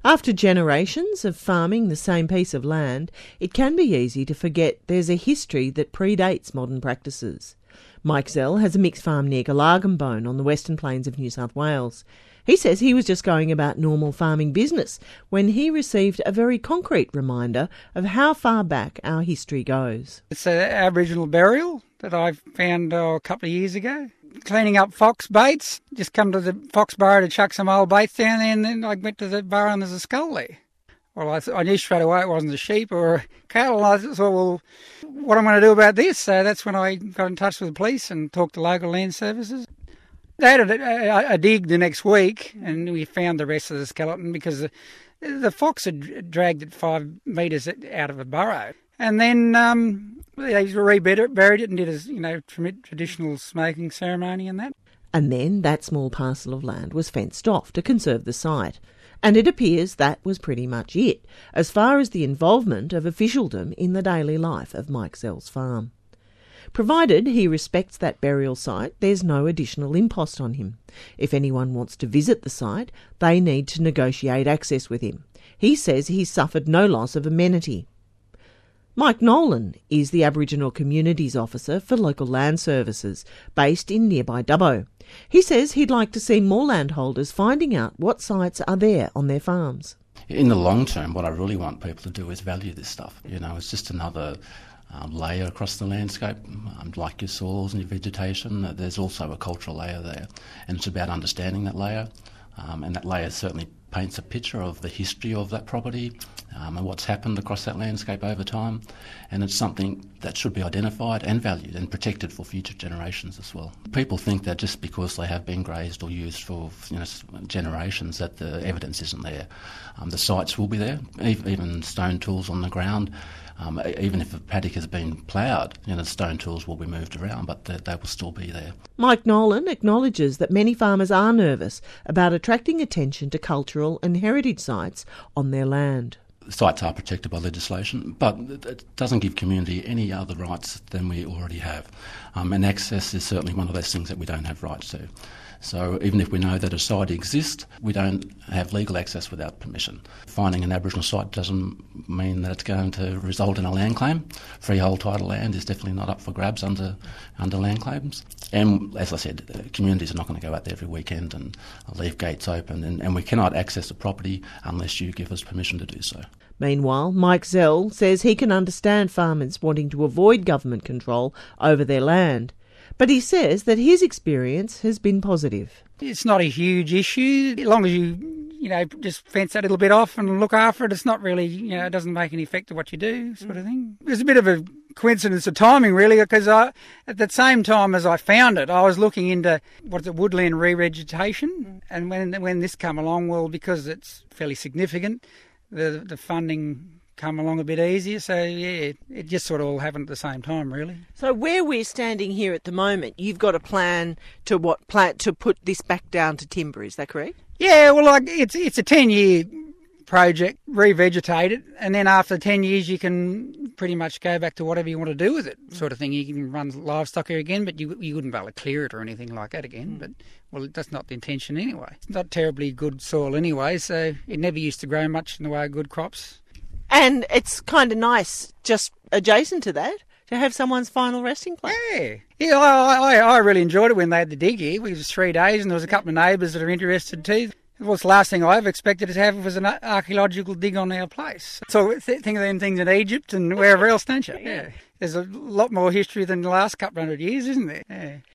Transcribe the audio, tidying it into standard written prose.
After generations of farming the same piece of land, it can be easy to forget there's a history that predates modern practices. Mike Zell has a mixed farm near Galargambone on the Western Plains of New South Wales. He says he was just going about normal farming business when he received a very concrete reminder of how far back our history goes. It's an Aboriginal burial that I found a couple of years ago. Cleaning up fox baits, just come to the fox burrow to chuck some old baits down there, and then I went to the burrow and there's a skull there. Well, I knew straight away it wasn't a sheep or a cattle, and I thought, well, what am I going to do about this? So that's when I got in touch with the police and talked to local land services. They had a dig the next week, and we found the rest of the skeleton because the fox had dragged it 5 metres out of a burrow. And then they buried it and did a traditional smoking ceremony and that. And then that small parcel of land was fenced off to conserve the site. And it appears that was pretty much it, as far as the involvement of officialdom in the daily life of Mike Zell's farm. Provided he respects that burial site, there's no additional impost on him. If anyone wants to visit the site, they need to negotiate access with him. He says he's suffered no loss of amenity. Mike Nolan is the Aboriginal Communities Officer for Local Land Services, based in nearby Dubbo. He says he'd like to see more landholders finding out what sites are there on their farms. In the long term, what I really want people to do is value this stuff. It's just another layer across the landscape, like your soils and your vegetation. There's also a cultural layer there, and it's about understanding that layer, and that layer certainly paints a picture of the history of that property and what's happened across that landscape over time, and it's something that should be identified and valued and protected for future generations as well. People think that just because they have been grazed or used for generations that the evidence isn't there. The sites will be there, even stone tools on the ground. Even if a paddock has been ploughed, stone tools will be moved around, but they will still be there. Mike Nolan acknowledges that many farmers are nervous about attracting attention to cultural and heritage sites on their land. Sites are protected by legislation, but it doesn't give community any other rights than we already have. And access is certainly one of those things that we don't have rights to. So even if we know that a site exists, we don't have legal access without permission. Finding an Aboriginal site doesn't mean that it's going to result in a land claim. Freehold title land is definitely not up for grabs under land claims. And as I said, communities are not going to go out there every weekend and leave gates open, and we cannot access the property unless you give us permission to do so. Meanwhile, Mike Zell says he can understand farmers wanting to avoid government control over their land. But he says that his experience has been positive. It's not a huge issue. As long as you just fence that little bit off and look after it, it's not really, it doesn't make any effect to what you do, sort of thing. It was a bit of a coincidence of timing, really, because at the same time as I found it, I was looking into woodland re-vegetation. And when this came along, well, because it's fairly significant, the funding come along a bit easier, so yeah, it just sort of all happened at the same time, really. So where we're standing here at the moment, you've got a plan to put this back down to timber, is that correct? Yeah, well, it's a 10-year project, revegetate it, and then after 10 years you can pretty much go back to whatever you want to do with it, sort of thing. You can run livestock here again, but you wouldn't be able to clear it or anything like that again. But well, that's not the intention anyway. It's not terribly good soil anyway, so it never used to grow much in the way of good crops. And it's kind of nice, just adjacent to that, to have someone's final resting place. Yeah, I really enjoyed it when they had the dig here. It was 3 days, and there was a couple of neighbours that are interested too. Well, the last thing I ever expected to have was an archaeological dig on our place. So think of them things in Egypt and wherever else, don't you? Yeah. There's a lot more history than the last couple of 100 years, isn't there? Yeah.